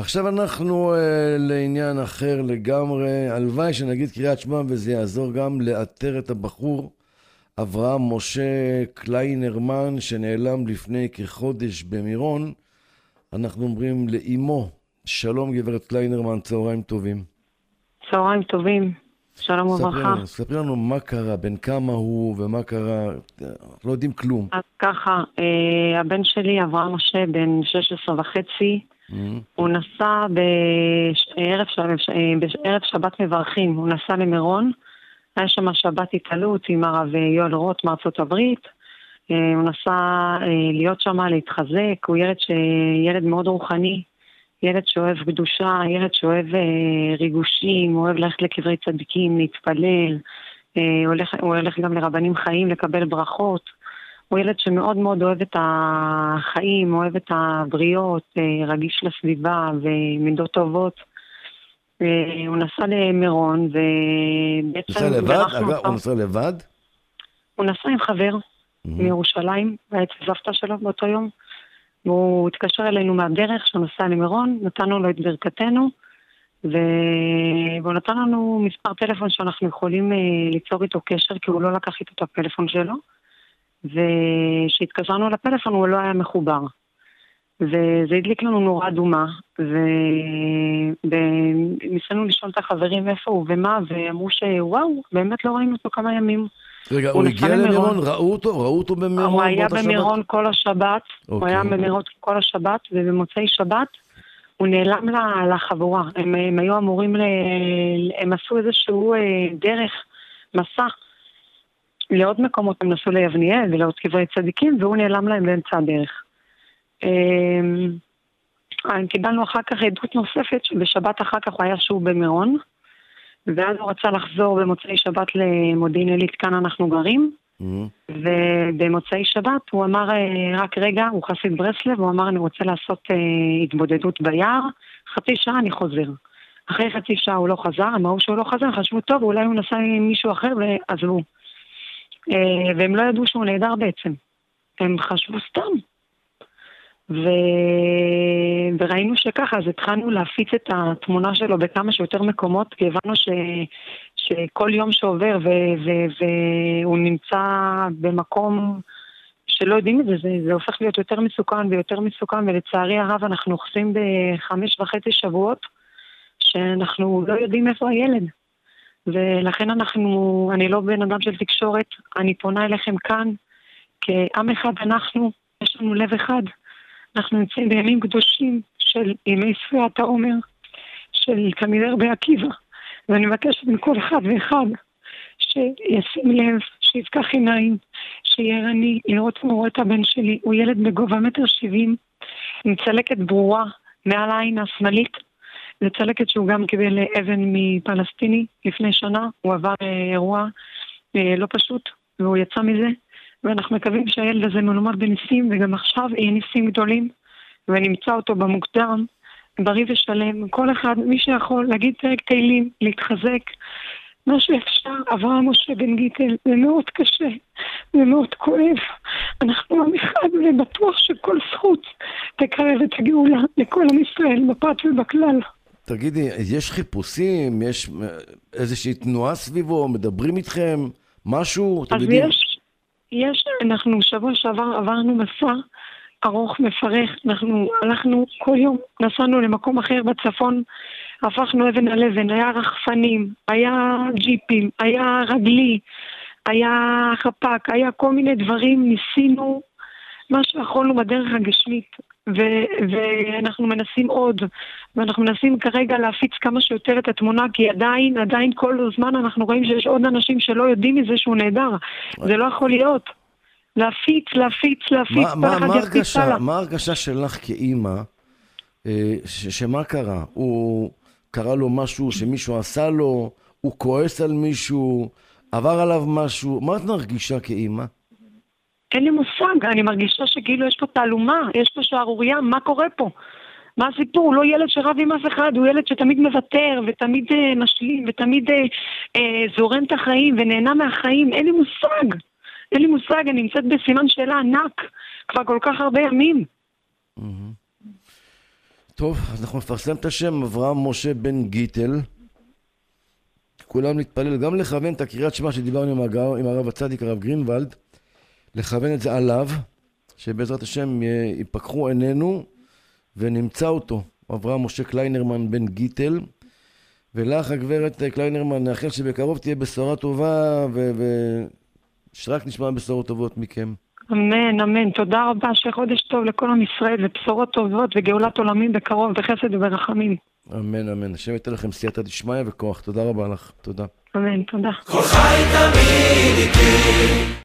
עכשיו אנחנו לעניין אחר לגמרי. הלוואי שנגיד קריאת שמע וזה יעזור גם לאתר את הבחור אברהם משה קליינרמן שנעלם לפני כחודש במירון. אנחנו אומרים לאמו, שלום גברת קליינרמן, צהריים טובים. צהריים טובים, שלום וברכה. ספרי לנו מה קרה, בין כמה הוא ומה קרה, לא יודעים כלום. אז ככה, הבן שלי אברהם משה בן 16 וחצי, הוא נסע בערב שבת מברכים, הוא נסע למירון, היה שם שבת התעלות עם הרב יואל רוט מארצות הברית, הוא נסע להיות שם, להתחזק, הוא ילד מאוד רוחני, ילד שאוהב קדושה, ילד שאוהב ריגושים, הוא אוהב ללכת לקברי צדיקים, להתפלל, הוא הולך גם לרבנים חיים לקבל ברכות, הוא ילד שמאוד מאוד אוהב את החיים, אוהב את הבריות, רגיש לסביבה ומידות טובות. הוא נסע למירון ובעצם... נסע לבד? אגב, הוא נסע לבד? הוא נסע עם חבר מירושלים, והיה אצל סבתא שלו באותו יום. והוא התקשר אלינו מהדרך שהוא נסע למירון, נתנו לו את ברכתנו, והוא נתן לנו מספר טלפון שאנחנו יכולים ליצור איתו קשר, כי הוא לא לקח איתו את הפלאפון שלו, וכשהתקשרנו לפלאפון הוא לא היה מחובר. וזה הדליק לנו נורה אדומה, וניסינו לשאול את החברים איפה הוא ומה, ואמרו שוואו, באמת לא ראינו אותו כמה ימים. רגע, הוא הגיע למירון? ראו אותו במירון? הוא היה במירון כל השבת, הוא היה במירון כל השבת, ובמוצאי שבת הוא נעלם לחבורה. הם היו אמורים, הם עשו איזשהו דרך, מסע, לעוד מקומות, הם נסעו ליבניאל ולעוד קברי צדיקים, והוא נעלם להם באמצע הדרך. קיבלנו אחר כך עדות נוספת, שבשבת אחר כך הוא היה שוב במירון, ואז הוא רצה לחזור במוצאי שבת למודיעין עילית, כאן אנחנו גרים, ובמוצאי שבת הוא אמר, רק רגע, הוא חסיד ברסלב, הוא אמר, אני רוצה לעשות התבודדות ביער, חצי שעה אני חוזר. אחרי חצי שעה הוא לא חזר, אמרו שהוא לא חזר, חשבו טוב, אולי הוא נסע עם מישהו אחר ועזבו. והם לא ידעו שהוא נהדר בעצם. הם חשבו סתם. וראינו שככה, אז התחלנו להפיץ את התמונה שלו בכמה שיותר מקומות, כי הבנו שכל יום שעובר והוא נמצא במקום שלא יודעים את זה, זה הופך להיות יותר מסוכן ויותר מסוכן, ולצערי הרב אנחנו אוחזים ב5.5 שבועות שאנחנו לא יודעים איפה הילד. ולכן אני לא בן אדם של תקשורת, אני פונה אליכם כאן, כעם אחד יש לנו לב אחד. אנחנו נמצאים בימים קדושים של ימי ספירת העומר, של תלמידי רבי עקיבא, ואני מבקשת מכל אחד ואחד שישים לב, שיפקח עיניים, שיהיה ערני לראות כמו את הבן שלי. הוא ילד בגובה 1.70 מטר, עם צלקת ברורה מעל העין השמאלית, זו צלקת שהוא גם קיבל אבן מפלסטיני לפני שנה, הוא עבר אירוע לא פשוט, והוא יצא מזה. ואנחנו מקווים שהילד הזה מלומד בניסים, וגם עכשיו יהיה ניסים גדולים, ונמצא אותו במוקדם, בריא ושלם. כל אחד, מי שיכול להגיד פרק תהילים, להתחזק, מה שאפשר. אברהם משה בן גיטל, זה מאוד קשה, זה מאוד כואב. אנחנו עם אחד, ובטוח שכל זכות תקרב את הגאולה לכל עם ישראל, בפרט ובכלל. תגידי, יש חיפושים? יש איזושהי תנועה סביבו? מדברים איתכם? משהו? אז אנחנו שבוע שעבר עברנו מסע ארוך מפרך, אנחנו הלכנו כל יום, נסענו למקום אחר בצפון, הפכנו אבן על אבן, היה רחפנים, היה ג'יפים, היה רגלי, היה חפק, היה כל מיני דברים, ניסינו מה שיכולנו בדרך הגשמית, ואנחנו מנסים עוד, ואנחנו מנסים כרגע להפיץ כמה שיותר את התמונה, כי עדיין כל הזמן אנחנו רואים שיש עוד אנשים שלא יודעים מזה שהוא נהדר. זה לא יכול להיות. להפיץ. מה הרגשה שלך כאימא, שמה קרה? הוא קרה לו משהו שמישהו עשה לו, הוא כועס על מישהו, עבר עליו משהו, מה את מרגישה כאימא? אין לי מושג, אני מרגישה שכאילו יש פה תעלומה, יש פה שערוריה, מה קורה פה? מה הסיפור? הוא לא ילד שרב עם אף אחד, הוא ילד שתמיד מוותר ותמיד משלים ותמיד זורם את החיים ונהנה מהחיים. אין לי מושג, אני נמצאת בסימן שאלה ענק כבר כל כך הרבה ימים. טוב, אז אנחנו נפרסם את השם, אברהם משה בן גיטל. כולם להתפלל, גם לכוון את הקריאת שמע שדיברנו עם הרב הצדיק, הרב גרינוולד, לכוון את זה עליו, שבעזרת השם ייפקחו עינינו ונמצא אותו, אברהם משה קליינרמן בן גיטל. ולך הגברת קליינרמן, נאחל שבקרוב תהיה בשורה טובה ושרק נשמע בשורות טובות מכם. אמן, אמן. תודה רבה, שחודש טוב לכל עם ישראל ובשורות טובות וגאולת עולמים בקרוב בחסד וברחמים. אמן, אמן. השם ייתן לכם סייעתא דשמיא וכוח. תודה רבה לך. תודה. אמן, תודה. כל חי תמיד איתי